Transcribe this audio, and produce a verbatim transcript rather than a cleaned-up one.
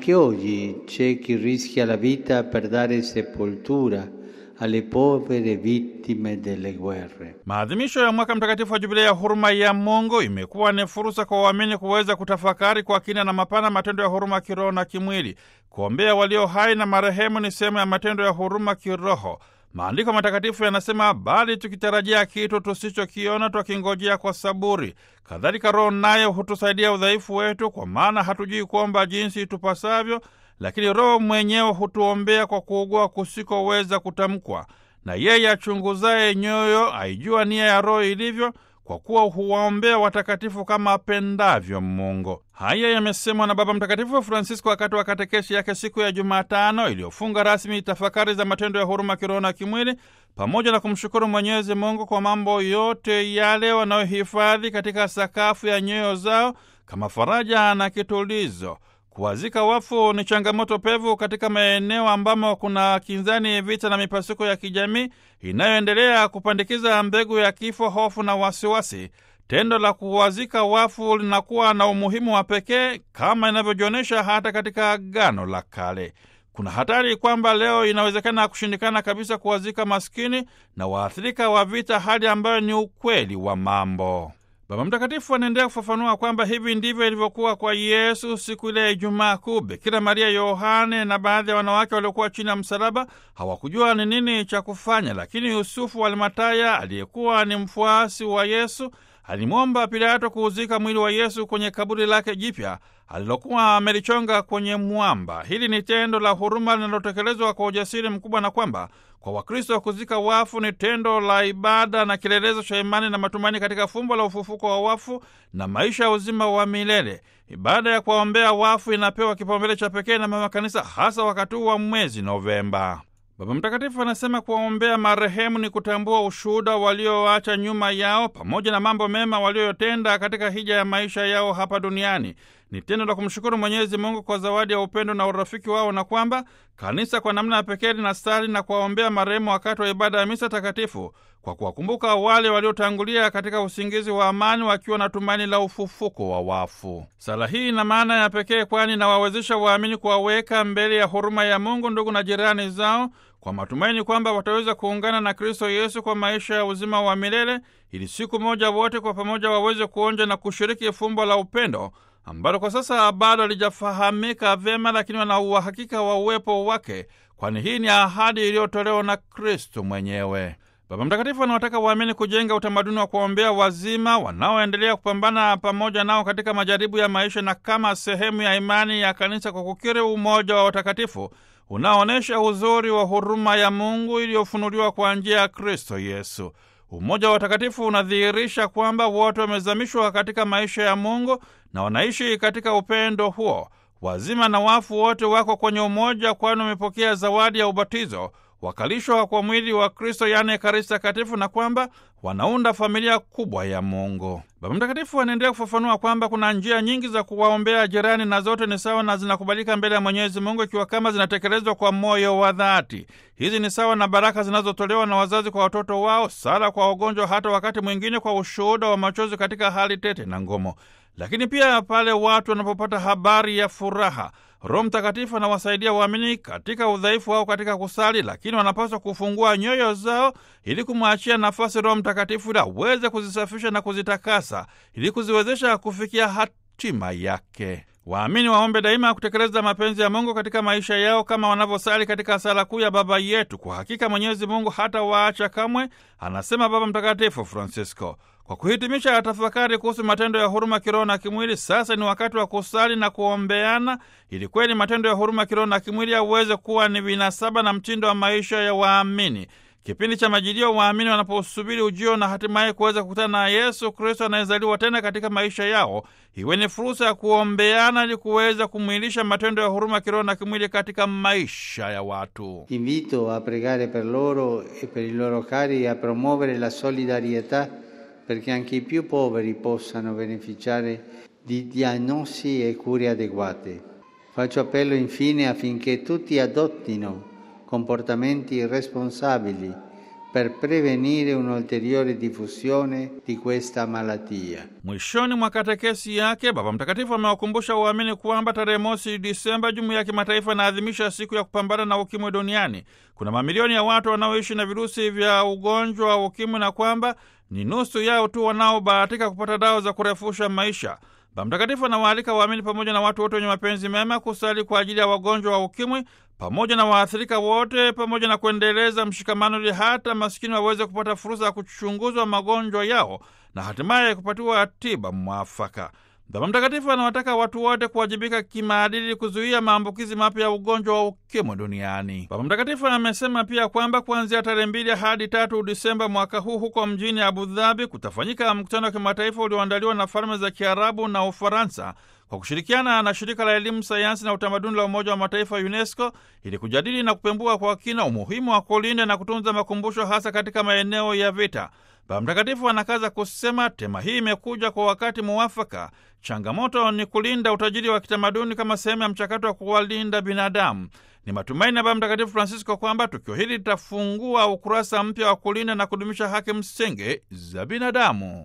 anche oggi c'è chi rischia la vita per dare sepoltura alle povere vittime delle guerre. Maadhimisho ya mwaka mtakatifu wa Jubilei ya huruma ya Mungu imekuwa ni fursa kwa waamini kuweza kutafakari kwa kina na mapana matendo ya huruma kiroho na kimwili. Kuombea walio hai na marehemu ni sehemu ya matendo ya huruma kiroho. Maandiko matakatifu yanasema, bali tukitarajia kitu tusichokiona twakingojea kwa saburi. Kadhalika Roho naye hutusaidia udhaifu wetu, kwa maana hatujui kuomba jinsi tupasavyo, lakini Roho mwenyewe hutuombea kwa kuugua kusikoweza kutamkwa. Na yeye achunguzaye nyoyo aijua nia ya Roho ilivyo, kwa kuwa huwaombea watakatifu kama apendavyo Mungu. Haya yamesemwa na Baba Mtakatifu Francisco wakati wa katekesi yake siku ya Jumatano iliyofunga rasmi tafakari za matendo ya huruma kiroho na kimwili, pamoja na kumshukuru Mwenyezi Mungu kwa mambo yote yale wanayohifadhi katika sakafu ya nyoyo zao kama faraja na kitulizo. Kuwazika wafu ni changamoto pevu katika maeneo ambamo kuna kinzani, vita na mipasuko ya kijamii inayoendelea kupandikiza mbegu ya kifo, hofu na wasiwasi. Tendo la kuwazika wafu linakuwa na umuhimu wa pekee kama inavyojionyesha hata katika Agano la Kale. Kuna hatari kwamba leo inawezekana kushindikana kabisa kuwazika maskini na waathirika wa vita, hali ambayo ni ukweli wa mambo. Baba Mtakatifu anaendelea kufafanua kwamba hivi ndivyo ilivyokuwa kwa Yesu siku ile ya Ijumaa Kuu. Bikira Maria, Yohane na baadhi ya wanawake waliokuwa chini ya msalaba hawakujua ni nini cha kufanya, lakini Yusufu wa Arimataya aliyekuwa ni mfuasi wa Yesu alimwomba Pilato kuuzika mwili wa Yesu kwenye kaburi lake jipya alilokuwa amelichonga kwenye mwamba. Hili ni tendo la huruma linalotekelezwa kwa ujasiri mkubwa, na kwamba kwa Wakristo kuzika wafu ni tendo la ibada na kielelezo cha imani na matumaini katika fumbo la ufufuko wa wafu na maisha ya uzima wa milele. Ibada ya kuwaombea wafu inapewa kipaumbele cha pekee na Mama Kanisa, hasa wakati wa mwezi Novemba. Baba Mtakatifu anasema kuwaombea marehemu ni kutambua ushuhuda walioacha nyuma yao pamoja na mambo mema waliyotenda katika hija ya maisha yao hapa duniani. Ni tendo la kumshukuru Mwenyezi Mungu kwa zawadi ya upendo na urafiki wao, na kwamba Kanisa kwa namna ya pekee linasali na kuwaombea marehemu wakati wa ibada ya misa takatifu kwa kuwakumbuka wale waliotangulia katika usingizi wa amani wakiwa na tumaini la ufufuko wa wafu. Sala hii ina maana ya pekee, kwani inawawezesha waamini kuwaweka mbele ya huruma ya Mungu ndugu na jirani zao kwa matumaini kwamba wataweza kuungana na Kristo Yesu kwa maisha ya uzima wa milele, ili siku moja wote kwa pamoja waweze kuonja na kushiriki fumbo la upendo ambalo kwa sasa bado halijafahamika vyema, lakini wana uhakika wa uwepo wake, kwani hii ni ahadi iliyotolewa na Kristo mwenyewe. Baba Mtakatifu anawataka waamini kujenga utamaduni wa kuombea wazima wanaoendelea kupambana pamoja nao katika majaribu ya maisha, na kama sehemu ya imani ya Kanisa kwa kukiri umoja wa watakatifu unaoonyesha uzuri wa huruma ya Mungu iliyofunuliwa kwa njia ya Kristo Yesu. Umoja wa watakatifu unadhihirisha kwamba wote wamezamishwa katika maisha ya Mungu na wanaishi katika upendo huo. Wazima na wafu wote wako kwenye umoja, kwani wamepokea zawadi ya ubatizo, wakalishwa kwa mwili wa Kristo, yaani Ekaristi Takatifu, na kwamba wanaunda familia kubwa ya Mungu. Baba Mtakatifu anaendelea kufafanua kwamba kuna njia nyingi za kuwaombea jirani, na zote ni sawa na zinakubalika mbele ya Mwenyezi Mungu ikiwa kama zinatekelezwa kwa moyo wa dhati. Hizi ni sawa na baraka zinazotolewa na wazazi kwa watoto wao, sala kwa wagonjwa, hata wakati mwingine kwa ushuhuda wa machozi katika hali tete na ngumu. Lakini pia pale watu wanapopata habari ya furaha, Roho Mtakatifu anawasaidia waamini katika udhaifu wao katika kusali, lakini wanapaswa kufungua nyoyo zao ili kumwachia nafasi Roho Mtakatifu ili aweze kuzisafisha na kuzitakasa ili kuziwezesha kufikia hatima yake. Waamini waombe daima kutekeleza mapenzi ya Mungu katika maisha yao kama wanavyosali katika sala kuu ya Baba Yetu. Kwa hakika Mwenyezi Mungu hata waacha kamwe, anasema Baba Mtakatifu Francisco. Kwa kuhitimisha tafakari kuhusu matendo ya huruma kiroho na kimwili, sasa ni wakati wa kusali na kuombeana ili kweli matendo ya huruma kiroho na kimwili yaweze kuwa ni vinasaba na mtindo wa maisha ya waamini. Kipindi cha majilio, waamini wanaposubiri ujio na hatimaye kuweza kukutana na Yesu Kristo anayezaliwa tena katika maisha yao, iwe ni fursa ya kuombeana ili kuweza kumwilisha matendo ya huruma kiroho na kimwili katika maisha ya watu. Invito a pregare per loro e per i loro cari, a promuovere la solidarietà perché anche i più poveri possano beneficiare di diagnosi e cure adeguate. Faccio appello infine affinché tutti adottino comportamenti responsabili per prevenire un'ulteriore diffusione di questa malattia. Mwishoni mwa katekesi yake, Baba Mtakatifu amewakumbusha waamini kwamba tarehe mosi Disemba jumuiya ya kimataifa inaadhimisha siku ya kupambana na ukimwi duniani. Kuna mamilioni ya watu wanaoishi na virusi vya ugonjwa wa ukimwi na kwamba ni nusu yao tu wanaobahatika kupata dawa za kurefusha maisha. Baba Mtakatifu anawaalika waamini pamoja na watu wote wenye mapenzi mema kusali kwa ajili ya wagonjwa wa ukimwi pamoja na waathirika wote, pamoja na kuendeleza mshikamano ili hata maskini waweze kupata fursa ya kuchunguzwa magonjwa yao na hatimaye kupatiwa tiba mwafaka. Baba Mtakatifu anawataka watu wote kuwajibika kimaadili kuzuia maambukizi mapya ya ugonjwa wa ukimwi duniani. Baba Mtakatifu amesema pia kwamba kuanzia tarehe mbili hadi tatu Disemba mwaka huu huko mjini Abu Dhabi kutafanyika mkutano wa kimataifa ulioandaliwa na Falme za Kiarabu na Ufaransa kwa kushirikiana na shirika la elimu, sayansi na utamaduni la Umoja wa Mataifa UNESCO ili kujadili na kupembua kwa kina umuhimu wa kulinda na kutunza makumbusho hasa katika maeneo ya vita. Baba Mtakatifu anakaza kusema tema hii imekuja kwa wakati muafaka. Changamoto ni kulinda utajiri wa kitamaduni kama sehemu ya mchakato wa kuwalinda binadamu. Ni matumaini ya Baba Mtakatifu Francisco kwamba tukio hili litafungua ukurasa mpya wa kulinda na kudumisha haki msingi za binadamu.